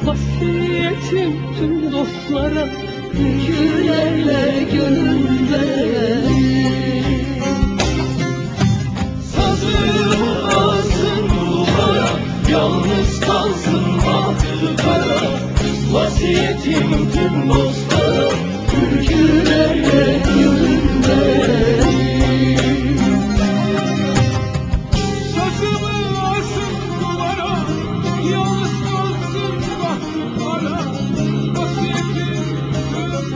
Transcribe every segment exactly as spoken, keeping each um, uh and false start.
Vasiyetim tüm dostlara, türkülerle gönül vereyim. Sazım alsın duvara, yalnız kalsın bahtı kara. Vasiyetim tüm dostlara, türkülerle gönül vereyim. Sazımı alsın duvara, yalnız kalsın bahtı kara. Vasiyetim tüm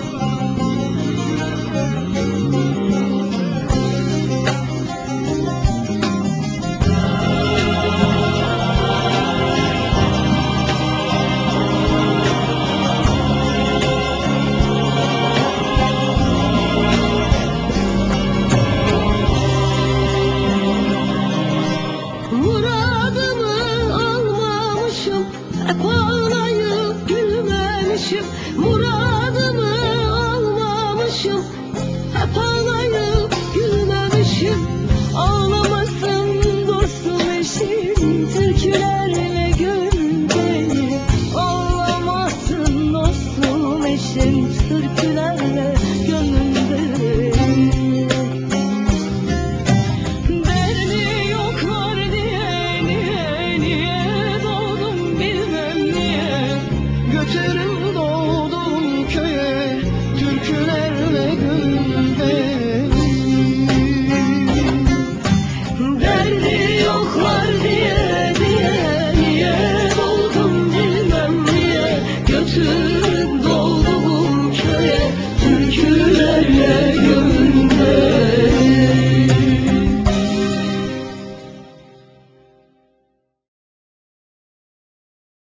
Muradımı almamışım, hep ağlayıp gülmemişim. Muradımı almamışım, hep ağlayıp gülmemişim. Ağlamasın dostum eşim, türkülerle gönül beni. Ağlamasın dostum eşim, türkülerle